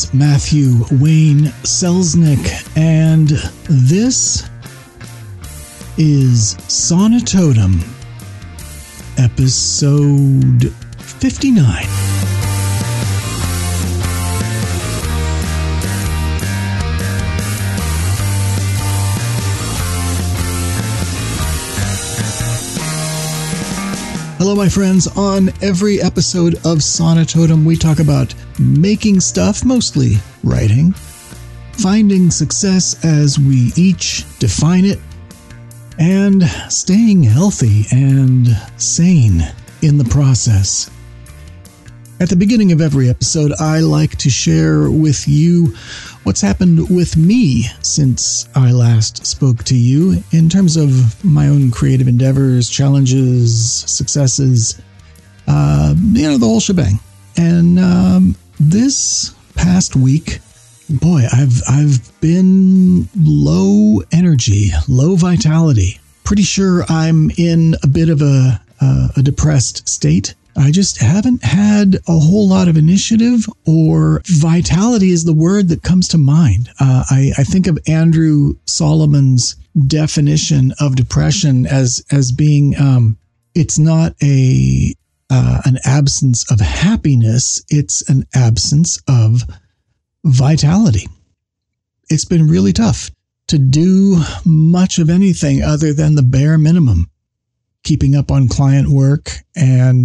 is Matthew Wayne Selznick, and this is Sonatotum, episode 59. Hello, my friends. On every episode of Sonatotum, we talk about making stuff, mostly writing, finding success as we each define it, and staying healthy and sane in the process. At the beginning of every episode, I like to share with you what's happened with me since I last spoke to you in terms of my own creative endeavors, challenges, successes, the whole shebang. And this past week, boy, I've been low energy, low vitality. Pretty sure I'm in a bit of a depressed state. I just haven't had a whole lot of initiative, or vitality is the word that comes to mind. I think of Andrew Solomon's definition of depression as being it's not an absence of happiness, it's an absence of vitality. It's been really tough to do much of anything other than the bare minimum. Keeping up on client work, and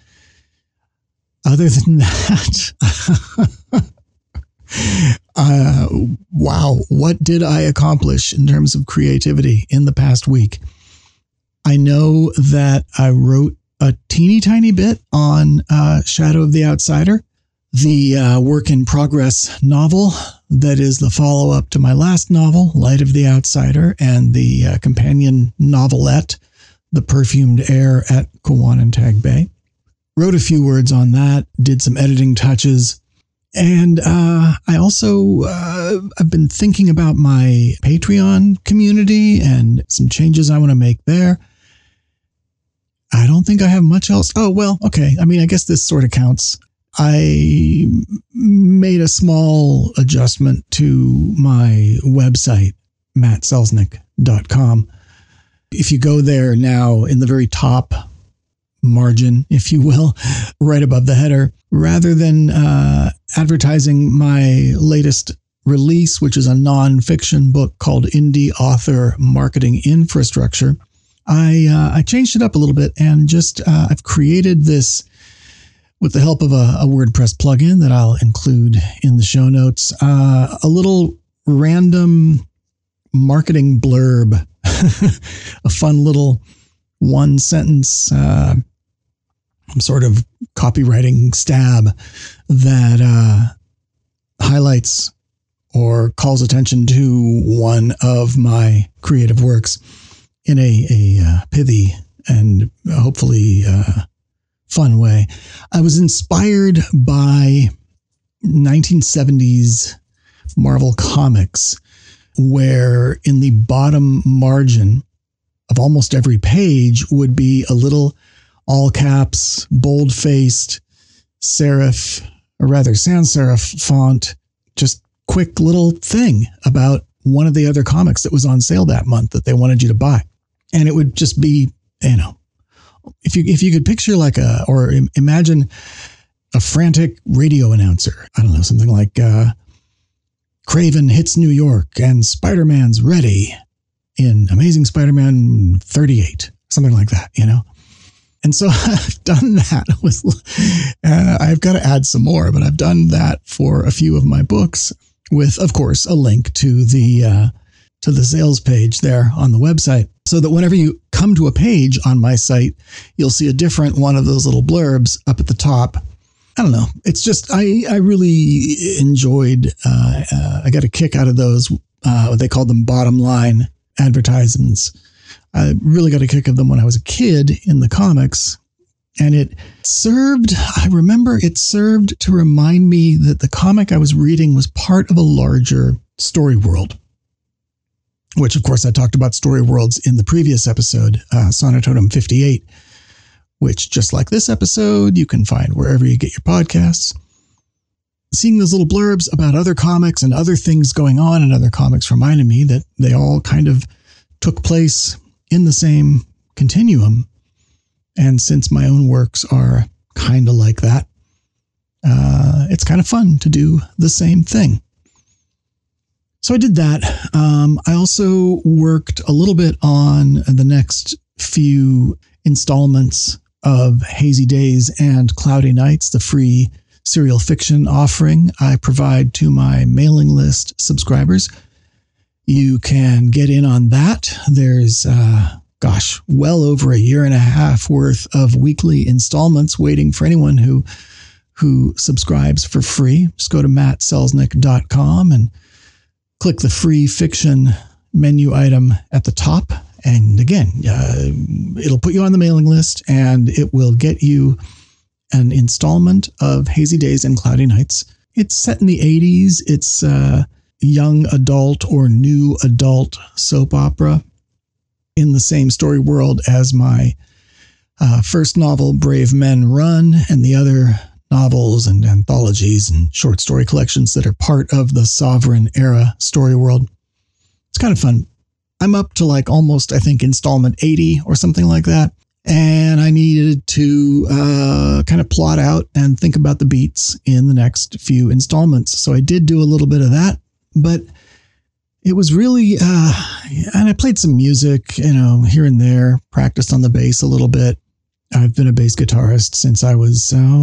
other than that, wow, what did I accomplish in terms of creativity in the past week? I know that I wrote a teeny tiny bit on Shadow of the Outsider, the work in progress novel that is the follow-up to my last novel, Light of the Outsider, and the companion novelette, The Perfumed Air at Kawanatag Bay. Wrote a few words on that, did some editing touches. And I also, I've been thinking about my Patreon community and some changes I want to make there. I don't think I have much else. Oh, well, okay. I mean, I guess this sort of counts. I made a small adjustment to my website, mattselznick.com. If you go there now, in the very top margin, if you will, right above the header, rather than advertising my latest release, which is a nonfiction book called Indie Author Marketing Infrastructure, I changed it up a little bit and just I've created this with the help of a WordPress plugin that I'll include in the show notes, a little random marketing blurb, a fun little one sentence sort of copywriting stab that highlights or calls attention to one of my creative works in a pithy and hopefully fun way. I was inspired by 1970s Marvel Comics, where in the bottom margin of almost every page would be a little all caps, bold-faced serif, or rather sans serif font, just quick little thing about one of the other comics that was on sale that month that they wanted you to buy. And it would just be, if you could picture or imagine a frantic radio announcer, I don't know, something like, Kraven hits New York and Spider-Man's ready in Amazing Spider-Man 38, something like that, And so I've done that with, I've got to add some more, but I've done that for a few of my books with, of course, a link to the sales page there on the website, so that whenever you come to a page on my site, you'll see a different one of those little blurbs up at the top. I don't know. It's just, I really enjoyed, I got a kick out of those. They called them bottom line advertisements. I really got a kick of them when I was a kid in the comics. And I remember it served to remind me that the comic I was reading was part of a larger story world, which of course I talked about story worlds in the previous episode, Sonatotum 58, which, just like this episode, you can find wherever you get your podcasts. seeing those little blurbs about other comics and other things going on in other comics reminded me that they all kind of took place in the same continuum. And since my own works are kind of like that, it's kind of fun to do the same thing. So I did that. I also worked a little bit on the next few installments of Hazy Days and Cloudy Nights, the free serial fiction offering I provide to my mailing list subscribers. You can get in on that. There's, well over a year and a half worth of weekly installments waiting for anyone who subscribes for free. Just go to mattselznick.com and click the free fiction menu item at the top. And again, it'll put you on the mailing list and it will get you an installment of Hazy Days and Cloudy Nights. It's set in the 80s. It's a young adult or new adult soap opera in the same story world as my first novel, Brave Men Run, and the other novels and anthologies and short story collections that are part of the Sovereign era story world. It's kind of fun. I'm up to like almost, I think, installment 80 or something like that. And I needed to kind of plot out and think about the beats in the next few installments. So I did do a little bit of that, but it was really, and I played some music, here and there, practiced on the bass a little bit. I've been a bass guitarist since I was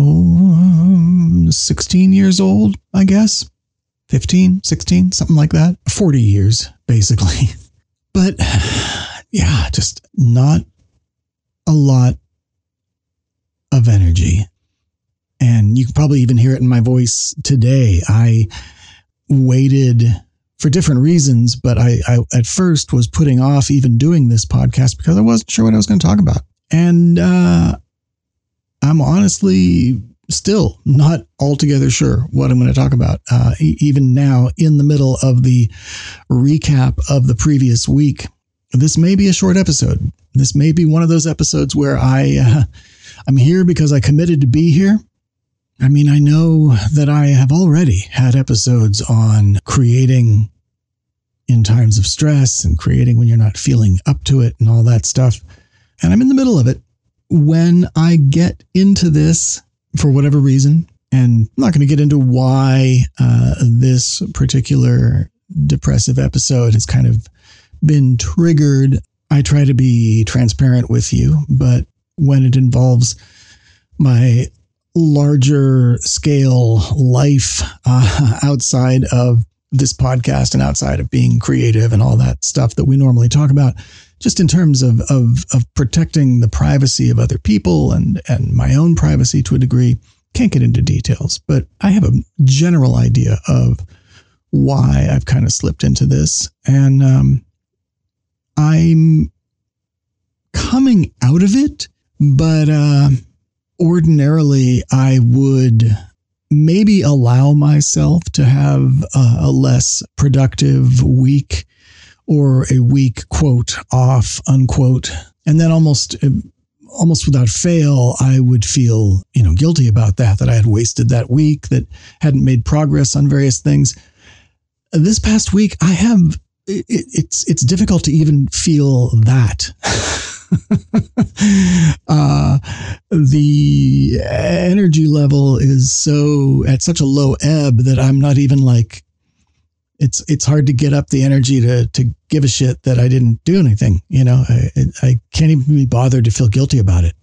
16 years old, I guess. 15, 16, something like that. 40 years, basically. But yeah, just not a lot of energy. And you can probably even hear it in my voice today. I waited for different reasons, but I at first was putting off even doing this podcast because I wasn't sure what I was going to talk about. And I'm honestly still not altogether sure what I'm going to talk about. Even now, in the middle of the recap of the previous week, this may be a short episode. This may be one of those episodes where I'm here because I committed to be here. I mean, I know that I have already had episodes on creating in times of stress and creating when you're not feeling up to it and all that stuff. And I'm in the middle of it. When I get into this, for whatever reason, and I'm not going to get into why this particular depressive episode has kind of been triggered. I try to be transparent with you, but when it involves my larger scale life outside of this podcast and outside of being creative and all that stuff that we normally talk about, just in terms of protecting the privacy of other people and my own privacy to a degree, can't get into details, but I have a general idea of why I've kind of slipped into this. And I'm coming out of it, but ordinarily I would maybe allow myself to have a less productive week, or a week, quote, off, unquote. And then almost without fail, I would feel, guilty about that I had wasted that week, that hadn't made progress on various things. This past week, it's difficult to even feel that. The energy level is at such a low ebb that I'm not even like, it's hard to get up the energy to give a shit that I didn't do anything. I can't even be bothered to feel guilty about it,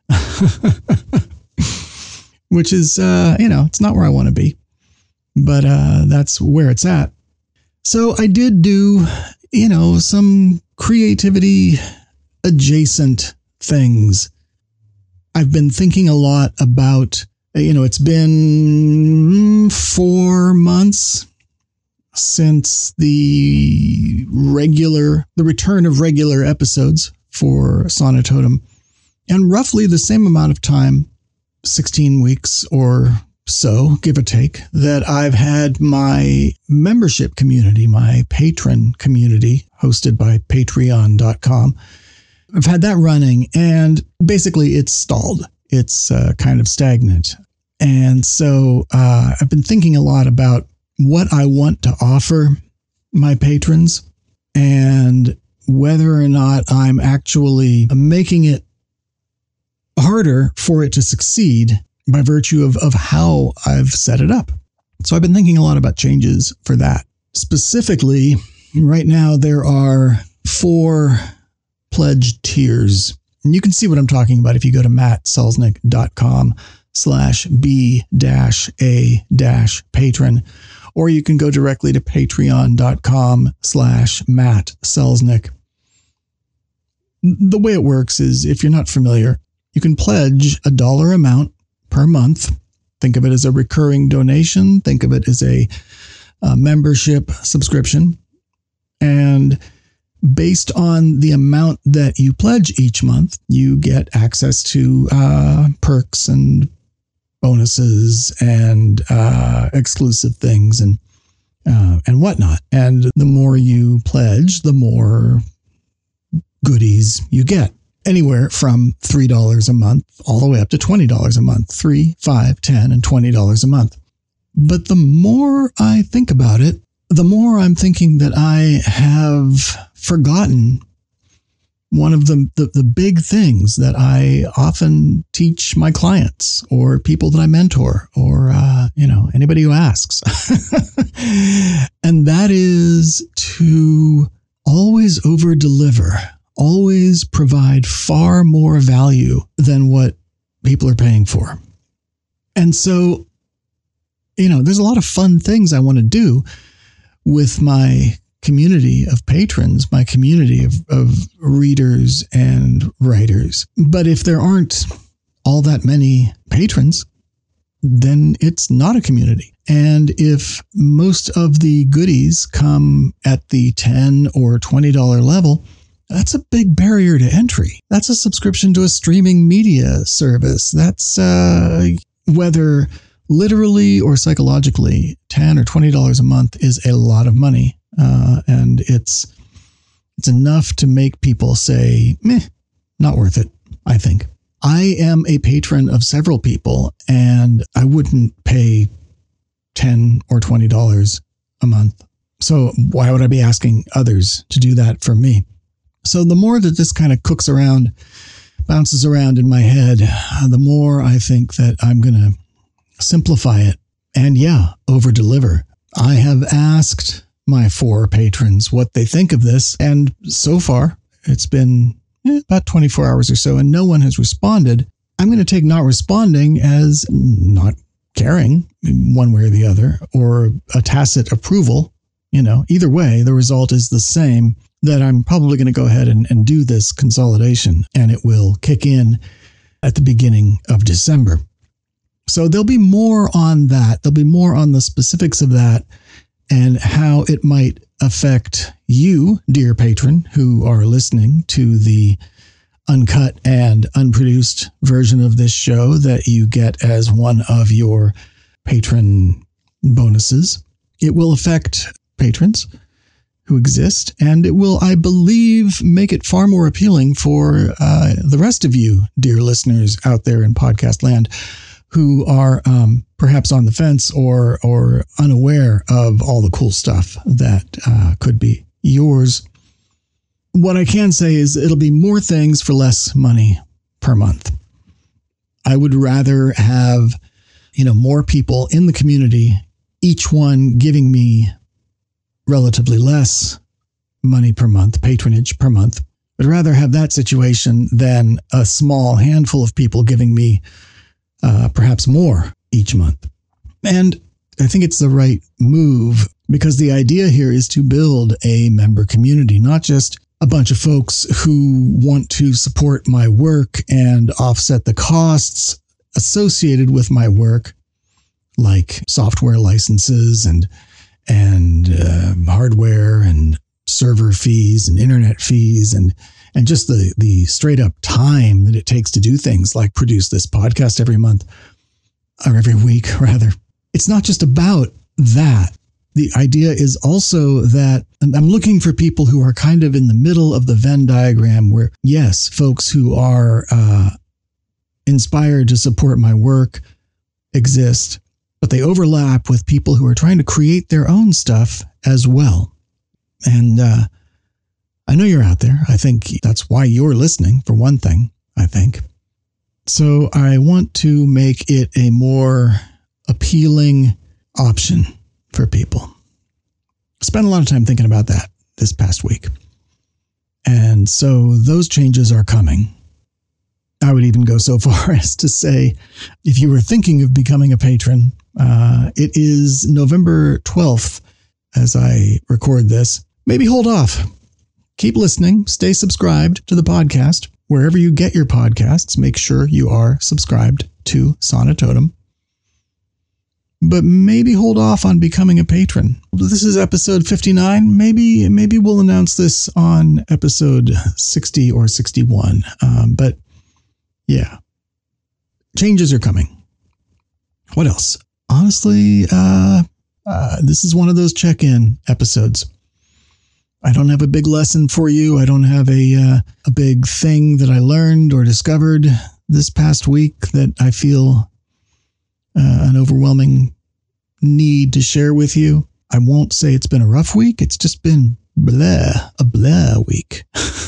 which is, it's not where I want to be, but that's where it's at. So I did do, some creativity adjacent things. I've been thinking a lot about, it's been 4 months since the return of regular episodes for Sonatotum, and roughly the same amount of time, 16 weeks or so, give or take, that I've had my membership community, my patron community, hosted by patreon.com. I've had that running, and basically it's stalled. It's kind of stagnant. And so I've been thinking a lot about what I want to offer my patrons and whether or not I'm actually making it harder for it to succeed by virtue of how I've set it up. So I've been thinking a lot about changes for that. Specifically, right now there are 4 pledge tiers. And you can see what I'm talking about if you go to mattselznick.com/b-a-patron, or you can go directly to patreon.com/mattselznick. The way it works is, if you're not familiar, you can pledge a dollar amount per month. Think of it as a recurring donation. Think of it as a membership subscription. And based on the amount that you pledge each month, you get access to perks and bonuses and exclusive things and whatnot. And the more you pledge, the more goodies you get. Anywhere from $3 a month all the way up to $20 a month. $3, $5, $10, and $20 a month. But the more I think about it, the more I'm thinking that I have forgotten one of the big things that I often teach my clients or people that I mentor or, anybody who asks. And that is to always over-deliver, always provide far more value than what people are paying for. And so, there's a lot of fun things I want to do with my community of patrons, my community of readers and writers. But if there aren't all that many patrons, then it's not a community. And if most of the goodies come at the $10 or $20 level, that's a big barrier to entry. That's a subscription to a streaming media service. That's whether literally or psychologically, $10 or $20 a month is a lot of money. And it's enough to make people say, meh, not worth it, I think. I am a patron of several people, and I wouldn't pay $10 or $20 a month. So why would I be asking others to do that for me? So the more that this kind of bounces around in my head, the more I think that I'm going to simplify it and over-deliver. I have asked my 4 patrons what they think of this, and so far it's been about 24 hours or so, and no one has responded. I'm going to take not responding as not caring one way or the other, or a tacit approval. Either way, the result is the same, that I'm probably going to go ahead and do this consolidation, and it will kick in at the beginning of December. So there'll be more on that. There'll be more on the specifics of that and how it might affect you, dear patron, who are listening to the uncut and unproduced version of this show that you get as one of your patron bonuses. It will affect patrons who exist, and it will, I believe, make it far more appealing for the rest of you, dear listeners out there in podcast land, who are perhaps on the fence or unaware of all the cool stuff that could be yours. What I can say is it'll be more things for less money per month. I would rather have, more people in the community, each one giving me relatively less money per month, patronage per month. I'd rather have that situation than a small handful of people giving me perhaps more each month. And I think it's the right move, because the idea here is to build a member community, not just a bunch of folks who want to support my work and offset the costs associated with my work, like software licenses and hardware and server fees and internet fees and just the straight up time that it takes to do things like produce this podcast every month, or every week rather. It's not just about that. The idea is also that I'm looking for people who are kind of in the middle of the Venn diagram, where, yes, folks who are inspired to support my work, exist, but they overlap with people who are trying to create their own stuff as well. And I know you're out there. I think that's why you're listening, for one thing, I think. So I want to make it a more appealing option for people. Spent a lot of time thinking about that this past week. And so those changes are coming. I would even go so far as to say, if you were thinking of becoming a patron, it is November 12th as I record this. Maybe hold off. Keep listening. Stay subscribed to the podcast. Wherever you get your podcasts, make sure you are subscribed to Sonatotum. But maybe hold off on becoming a patron. This is episode 59. Maybe we'll announce this on episode 60 or 61. But yeah, changes are coming. What else? Honestly, this is one of those check-in episodes. I don't have a big lesson for you. I don't have a big thing that I learned or discovered this past week that I feel an overwhelming need to share with you. I won't say it's been a rough week. It's just been a blah week.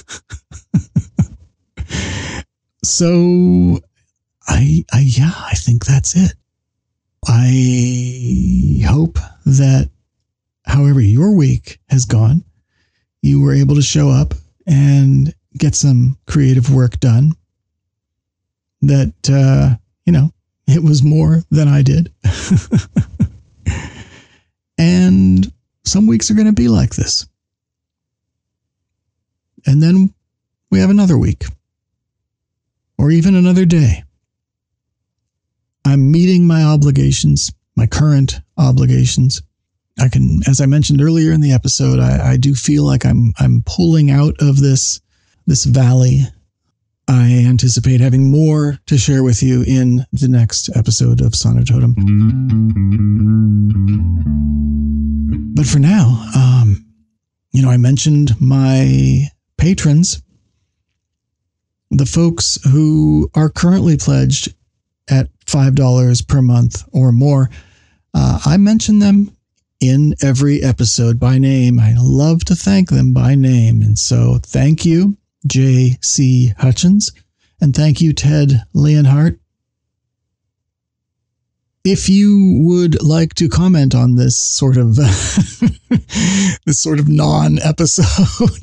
So I think that's it. I hope that however your week has gone, you were able to show up and get some creative work done. That, it was more than I did. And some weeks are going to be like this. And then we have another week. Or even another day. I'm meeting my obligations, my current obligations. I can, as I mentioned earlier in the episode, I do feel like I'm pulling out of this valley. I anticipate having more to share with you in the next episode of Sonatotum. But for now, I mentioned my patrons, the folks who are currently pledged at $5 per month or more. I mention them in every episode by name. I love to thank them by name. And so thank you, J.C. Hutchins, and thank you, Ted Leonhardt. If you would like to comment on this sort of non-episode,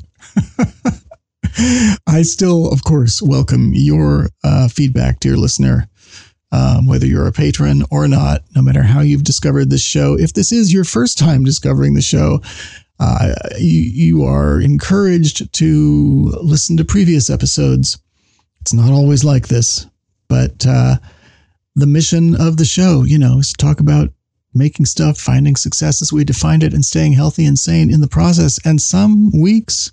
I still, of course, welcome your feedback, dear listener. Whether you're a patron or not, no matter how you've discovered this show. If this is your first time discovering the show, you are encouraged to listen to previous episodes. It's not always like this, but the mission of the show, is to talk about making stuff, finding success as we defined it, and staying healthy and sane in the process. And some weeks,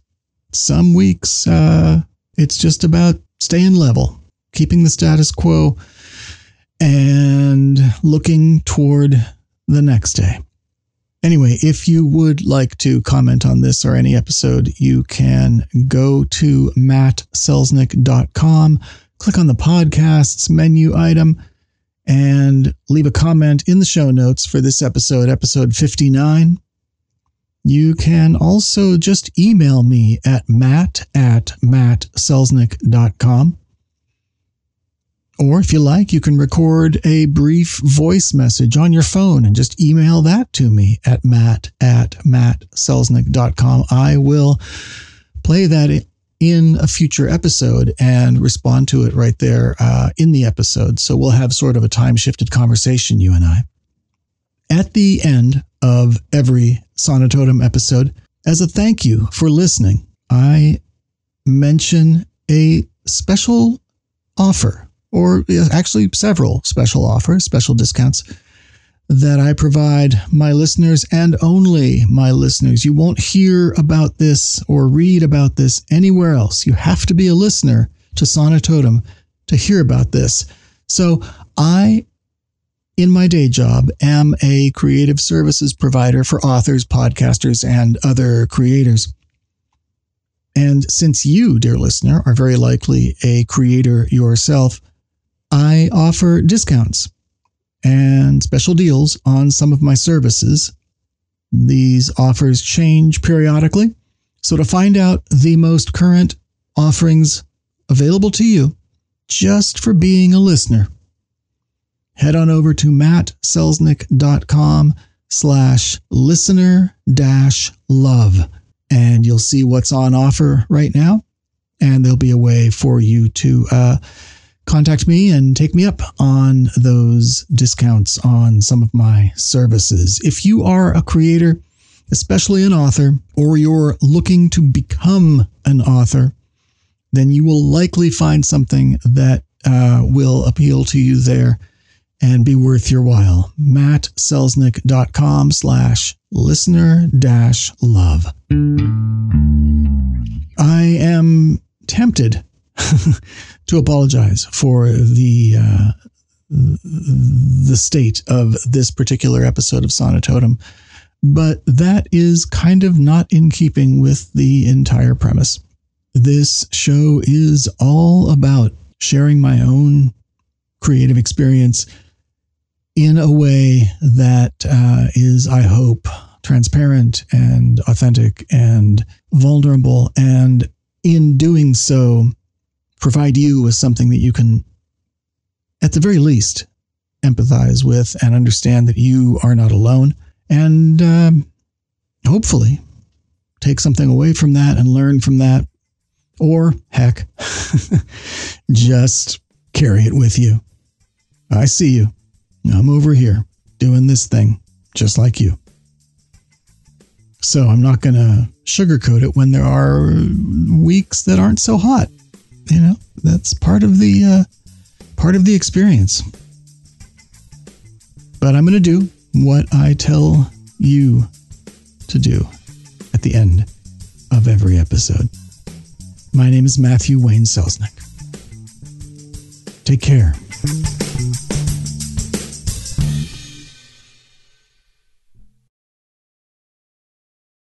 it's just about staying level, keeping the status quo, and looking toward the next day. Anyway, if you would like to comment on this or any episode, you can go to mattselznick.com, click on the podcasts menu item, and leave a comment in the show notes for this episode 59. You can also just email me at matt@mattselznick.com. Or if you like, you can record a brief voice message on your phone and just email that to me at matt@mattselznick.com. I will play that in a future episode and respond to it right there in the episode. So we'll have sort of a time-shifted conversation, you and I. At the end of every Sonatotum episode, as a thank you for listening, I mention a special offer, or actually several special offers, special discounts that I provide my listeners and only my listeners. You won't hear about this or read about this anywhere else. You have to be a listener to Sonatotum to hear about this. So I, in my day job, am a creative services provider for authors, podcasters, and other creators. And since you, dear listener, are very likely a creator yourself, I offer discounts and special deals on some of my services. These offers change periodically. So to find out the most current offerings available to you just for being a listener, head on over to mattselznick.com/listener-love, and you'll see what's on offer right now. And there'll be a way for you to contact me and take me up on those discounts on some of my services. If you are a creator, especially an author, or you're looking to become an author, then you will likely find something that will appeal to you there and be worth your while. mattselznick.com/listener-love. I am tempted to apologize for the state of this particular episode of Sonitotum, but that is kind of not in keeping with the entire premise. This show is all about sharing my own creative experience in a way that is, I hope, transparent and authentic and vulnerable, and in doing so, provide you with something that you can, at the very least, empathize with and understand that you are not alone, and hopefully take something away from that and learn from that, or heck, just carry it with you. I see you. I'm over here doing this thing just like you. So I'm not going to sugarcoat it when there are weeks that aren't so hot. You know, that's part of the experience. But I'm going to do what I tell you to do at the end of every episode. My name is Matthew Wayne Selznick. Take care.